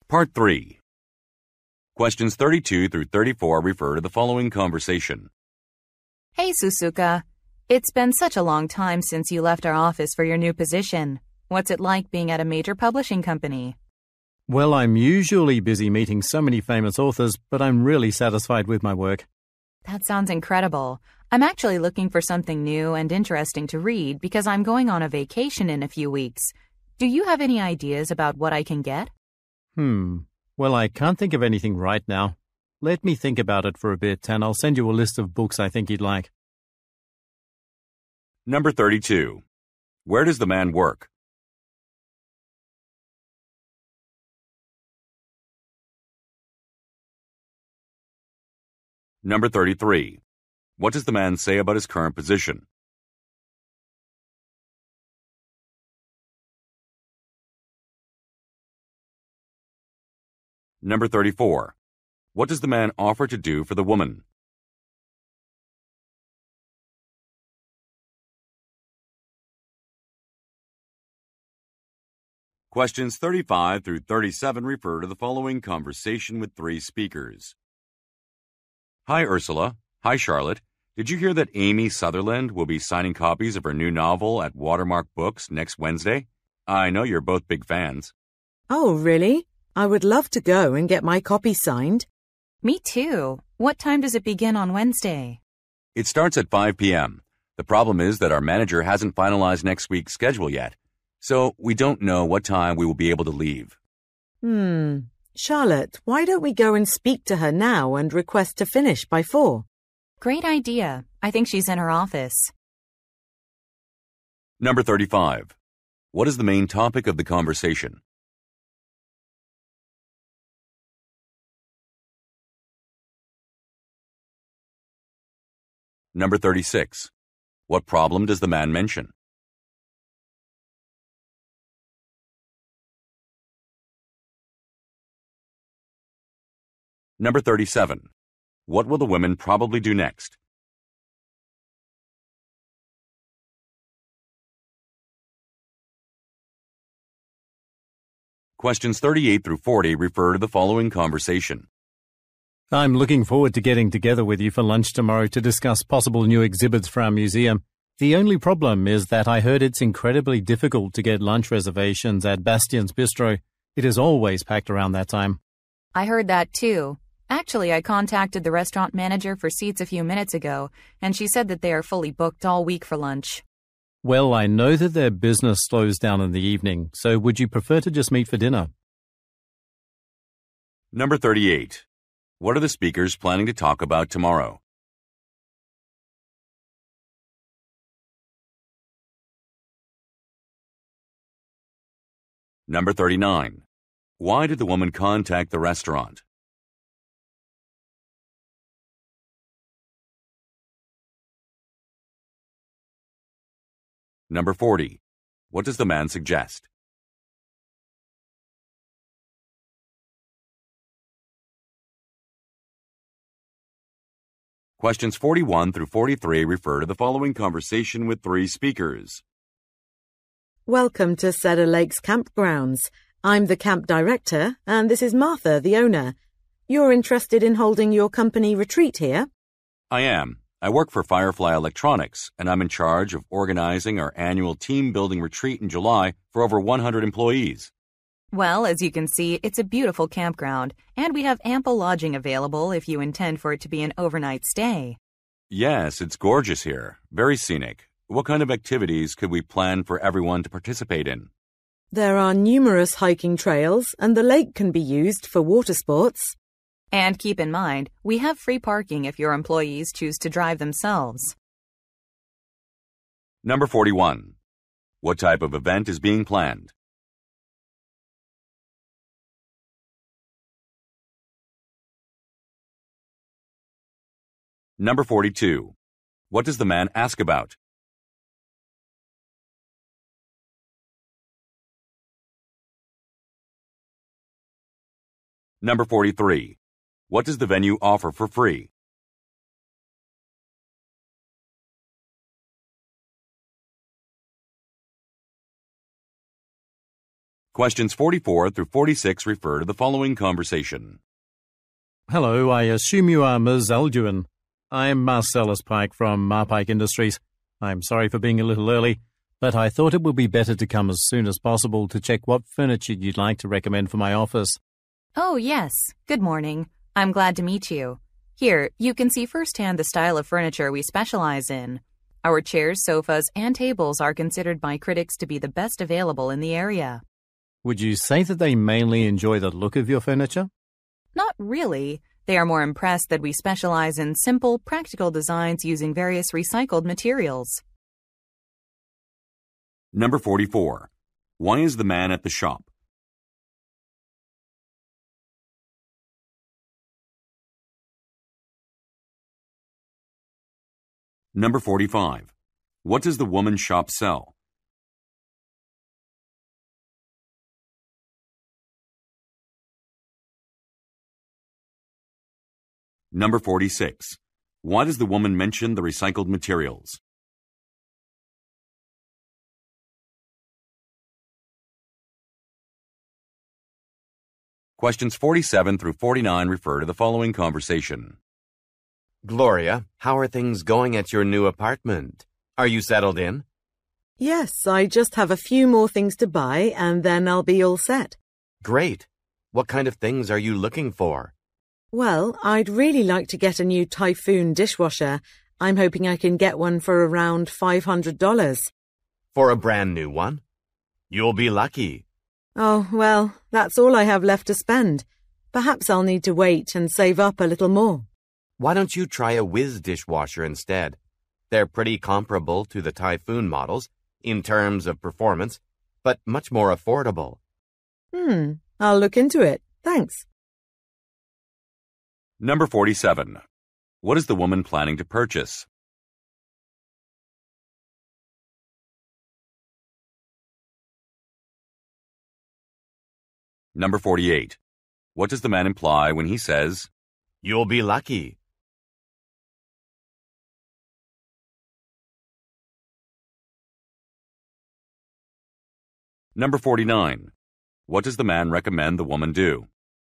Part 3. Questions 32 through 34 refer to the following conversation. Hey, Susuka. It's been such a long time since you left our office for your new position. What's it like being at a major publishing company? Well, I'm usually busy meeting so many famous authors, but I'm really satisfied with my work. That sounds incredible. I'm actually looking for something new and interesting to read because I'm going on a vacation in a few weeks. Do you have any ideas about what I can get? Well, I can't think of anything right now. Let me think about it for a bit, and I'll send you a list of books I think you'd like. Number 32. Where does the man work? Number 33. What does the man say about his current position? Number 34. What does the man offer to do for the woman? Questions 35 through 37 refer to the following conversation with three speakers. Hi, Ursula. Hi, Charlotte. Did you hear that Amy Sutherland will be signing copies of her new novel at Watermark Books next Wednesday? I know you're both big fans. Oh, really? I would love to go and get my copy signed. Me too. What time does it begin on Wednesday? It starts at 5 p.m. The problem is that our manager hasn't finalized next week's schedule yet, so we don't know what time we will be able to leave. Charlotte, why don't we go and speak to her now and request to finish by 4? Great idea. I think she's in her office. Number 35. What is the main topic of the conversation? Number 36. What problem does the man mention? Number 37. What will the women probably do next? Questions 38 through 40 refer to the following conversation. I'm looking forward to getting together with you for lunch tomorrow to discuss possible new exhibits for our museum. The only problem is that I heard it's incredibly difficult to get lunch reservations at Bastian's Bistro. It is always packed around that time. I heard that too. Actually, I contacted the restaurant manager for seats a few minutes ago, and she said that they are fully booked all week for lunch. Well, I know that their business slows down in the evening, so would you prefer to just meet for dinner? Number 38. What are the speakers planning to talk about tomorrow? Number 39. Why did the woman contact the restaurant? Number 40. What does the man suggest? Questions 41 through 43 refer to the following conversation with three speakers. Welcome to Cedar Lakes Campgrounds. I'm the camp director, and this is Martha, the owner. You're interested in holding your company retreat here? I am. I work for Firefly Electronics, and I'm in charge of organizing our annual team-building retreat in July for over 100 employees. Well, as you can see, it's a beautiful campground, and we have ample lodging available if you intend for it to be an overnight stay. Yes, it's gorgeous here. Very scenic. What kind of activities could we plan for everyone to participate in? There are numerous hiking trails, and the lake can be used for water sports. And keep in mind, we have free parking if your employees choose to drive themselves. Number 41. What type of event is being planned? Number 42. What does the man ask about? Number 43. What does the venue offer for free? Questions 44 through 46 refer to the following conversation. Hello, I assume you are Ms. Alduin. I'm Marcellus Pike from Marpike Industries. I'm sorry for being a little early, but I thought it would be better to come as soon as possible to check what furniture you'd like to recommend for my office. Oh, yes. Good morning. I'm glad to meet you. Here, you can see firsthand the style of furniture we specialize in. Our chairs, sofas, and tables are considered by critics to be the best available in the area. Would you say that they mainly enjoy the look of your furniture? Not really. They are more impressed that we specialize in simple, practical designs using various recycled materials. Number 44. Why is the man at the shop? Number 45. What does the woman's shop sell? Number 46. Why does the woman mention the recycled materials? Questions 47 through 49 refer to the following conversation. Gloria, how are things going at your new apartment? Are you settled in? Yes, I just have a few more things to buy and then I'll be all set. Great. What kind of things are you looking for? Well, I'd really like to get a new Typhoon dishwasher. I'm hoping I can get one for around $500. For a brand new one? You'll be lucky. Oh, well, that's all I have left to spend. Perhaps I'll need to wait and save up a little more. Why don't you try a Whiz dishwasher instead? They're pretty comparable to the Typhoon models in terms of performance, but much more affordable. I'll look into it. Thanks. Number 47. What is the woman planning to purchase? Number 48. What does the man imply when he says, You'll be lucky? Number 49. What does the man recommend the woman do?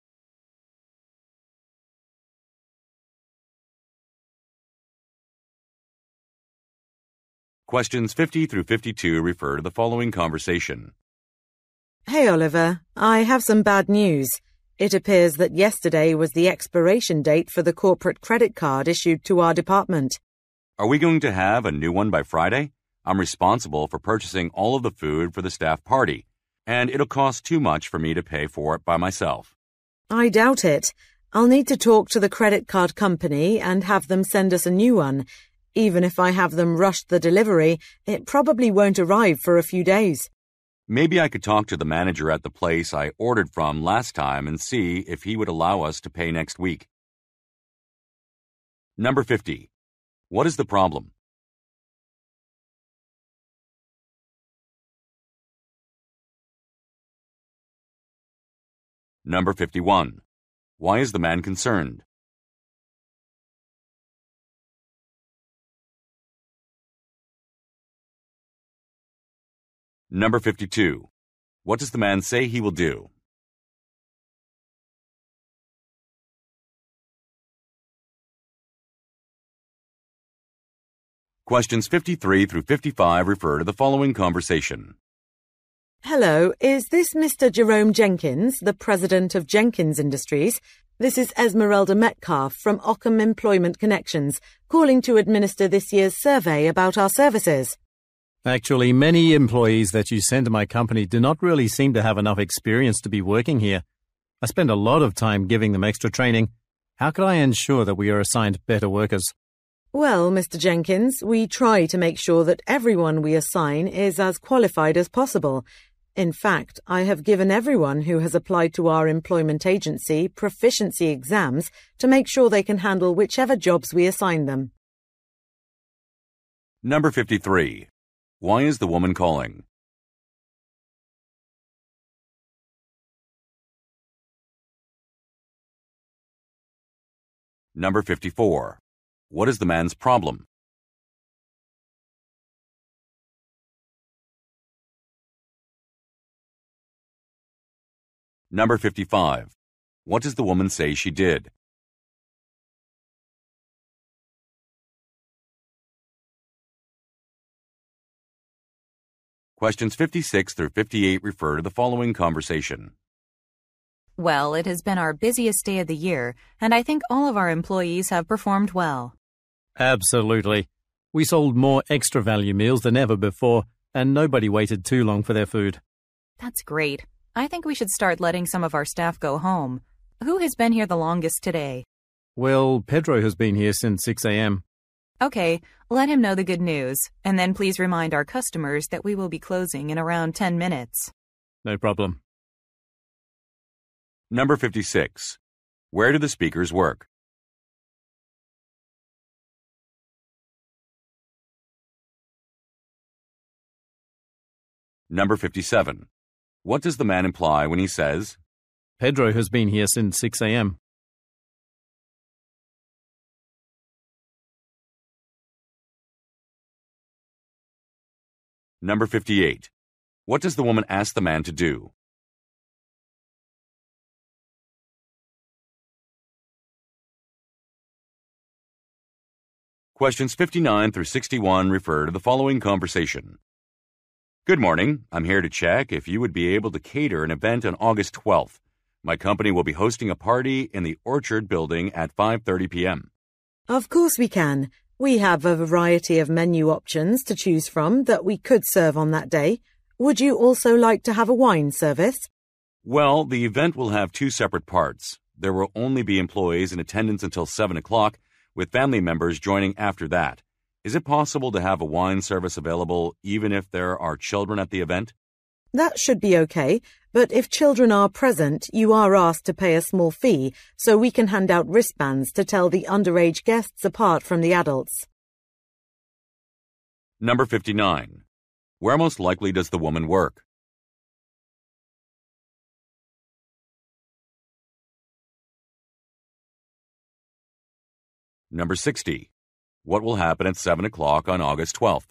Questions 50 through 52 refer to the following conversation. Hey, Oliver, I have some bad news. It appears that yesterday was the expiration date for the corporate credit card issued to our department. Are we going to have a new one by Friday? I'm responsible for purchasing all of the food for the staff party, and it'll cost too much for me to pay for it by myself. I doubt it. I'll need to talk to the credit card company and have them send us a new one. Even if I have them rush the delivery, it probably won't arrive for a few days. Maybe I could talk to the manager at the place I ordered from last time and see if he would allow us to pay next week. Number 50. What is the problem? Number 51. Why is the man concerned? Number 52. What does the man say he will do? Questions 53 through 55 refer to the following conversation. Hello, is this Mr. Jerome Jenkins, the president of Jenkins Industries? This is Esmeralda Metcalf from Ockham Employment Connections, calling to administer this year's survey about our services. Actually, many employees that you send to my company do not really seem to have enough experience to be working here. I spend a lot of time giving them extra training. How can I ensure that we are assigned better workers? Well, Mr. Jenkins, we try to make sure that everyone we assign is as qualified as possible. In fact, I have given everyone who has applied to our employment agency proficiency exams to make sure they can handle whichever jobs we assign them. Number 53. Why is the woman calling? Number 54. What is the man's problem? Number 55. What does the woman say she did? Questions 56 through 58 refer to the following conversation. Well, it has been our busiest day of the year, and I think all of our employees have performed well. Absolutely. We sold more extra value meals than ever before, and nobody waited too long for their food. That's great. I think we should start letting some of our staff go home. Who has been here the longest today? Well, Pedro has been here since 6 a.m. Okay, let him know the good news, and then please remind our customers that we will be closing in around 10 minutes. No problem. Number 56. Where do the speakers work? Number 57. What does the man imply when he says, Pedro has been here since 6 a.m. Number 58. What does the woman ask the man to do? Questions 59 through 61 refer to the following conversation. Good morning. I'm here to check if you would be able to cater an event on August 12th. My company will be hosting a party in the Orchard building at 5:30 p.m. Of course we can. We have a variety of menu options to choose from that we could serve on that day. Would you also like to have a wine service? Well, the event will have two separate parts. There will only be employees in attendance until 7 o'clock, with family members joining after that. Is it possible to have a wine service available even if there are children at the event? That should be okay, but if children are present, you are asked to pay a small fee so we can hand out wristbands to tell the underage guests apart from the adults. Number 59. Where most likely does the woman work? Number 60. What will happen at 7 o'clock on August 12th?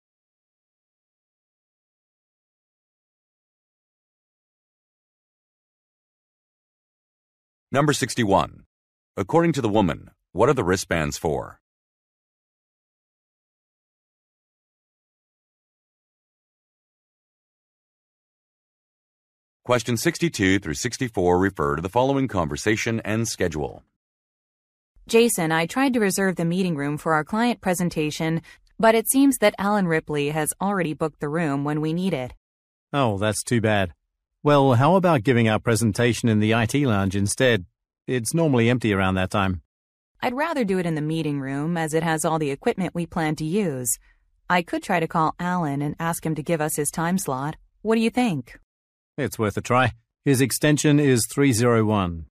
Number 61. According to the woman, what are the wristbands for? Questions 62 through 64 refer to the following conversation and schedule. Jason, I tried to reserve the meeting room for our client presentation, but it seems that Alan Ripley has already booked the room when we need it. Oh, that's too bad. Well, how about giving our presentation in the IT lounge instead? It's normally empty around that time. I'd rather do it in the meeting room as it has all the equipment we plan to use. I could try to call Alan and ask him to give us his time slot. What do you think? It's worth a try. His extension is 301.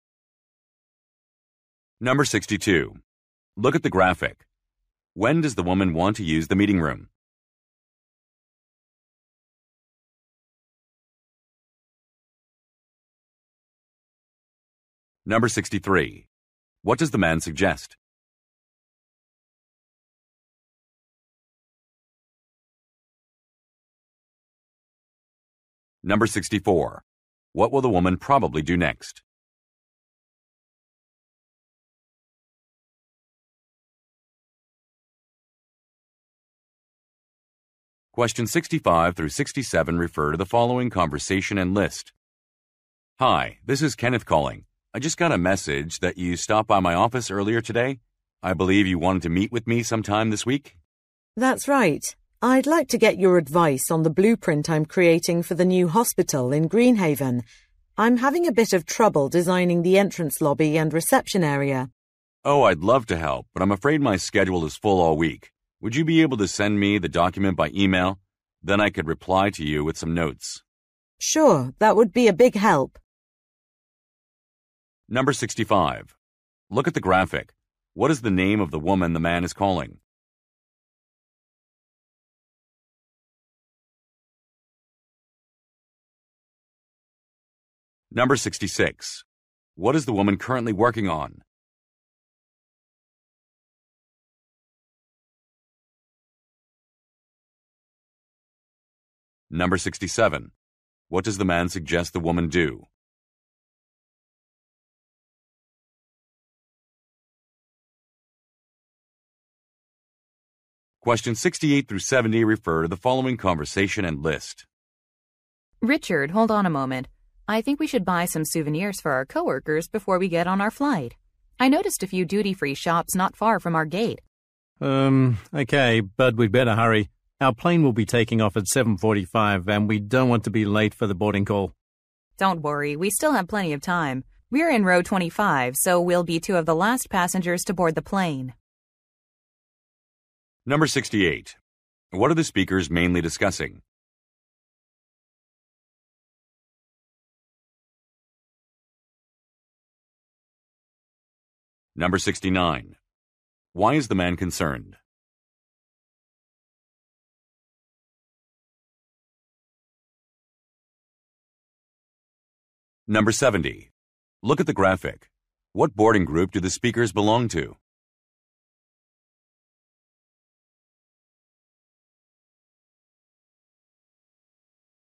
Number 62. Look at the graphic. When does the woman want to use the meeting room? Number 63. What does the man suggest? Number 64. What will the woman probably do next? Questions 65 through 67 refer to the following conversation and list. Hi, this is Kenneth calling. I just got a message that you stopped by my office earlier today. I believe you wanted to meet with me sometime this week. That's right. I'd like to get your advice on the blueprint I'm creating for the new hospital in Greenhaven. I'm having a bit of trouble designing the entrance lobby and reception area. Oh, I'd love to help, but I'm afraid my schedule is full all week. Would you be able to send me the document by email? Then I could reply to you with some notes. Sure, that would be a big help. Number 65. Look at the graphic. What is the name of the woman the man is calling? Number 66. What is the woman currently working on? Number 67. What does the man suggest the woman do? Questions 68 through 70 refer to the following conversation and list. Richard, hold on a moment. I think we should buy some souvenirs for our coworkers before we get on our flight. I noticed a few duty-free shops not far from our gate. Okay, but we'd better hurry. Our plane will be taking off at 7:45 and we don't want to be late for the boarding call. Don't worry, we still have plenty of time. We're in row 25, so we'll be two of the last passengers to board the plane. Number 68. What are the speakers mainly discussing? Number 69. Why is the man concerned? Number 70. Look at the graphic. What boarding group do the speakers belong to?